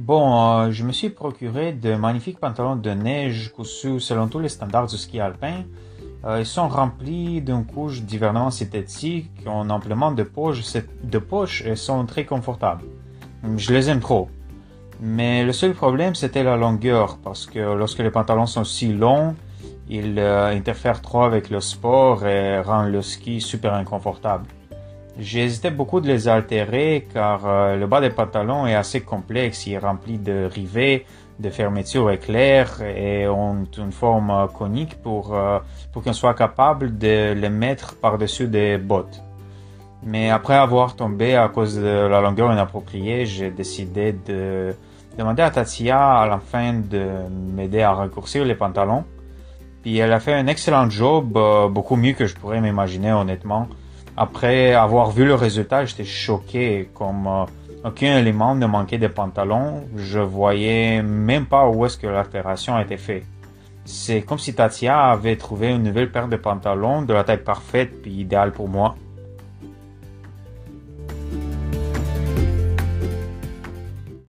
Bon, je me suis procuré de magnifiques pantalons de neige cousus selon tous les standards du ski alpin. Ils sont remplis d'une couche d'hivernement synthétique qui ont amplement de poches et sont très confortables. Je les aime trop. Mais le seul problème, c'était la longueur, parce que lorsque les pantalons sont si longs, ils interfèrent trop avec le sport et rendent le ski super inconfortable. J'ai hésité beaucoup de les altérer car le bas des pantalons est assez complexe, il est rempli de rivets, de fermetures éclairs et ont une forme conique pour qu'on soit capable de les mettre par-dessus des bottes. Mais après avoir tombé à cause de la longueur inappropriée, j'ai décidé de demander à Tatia à la fin de m'aider à raccourcir les pantalons. Puis elle a fait un excellent job, beaucoup mieux que je pourrais m'imaginer honnêtement. Après avoir vu le résultat, j'étais choqué, comme aucun élément ne manquait des pantalons. Je voyais même pas où est-ce que l'altération a été faite. C'est comme si Tatia avait trouvé une nouvelle paire de pantalons de la taille parfaite puis idéale pour moi.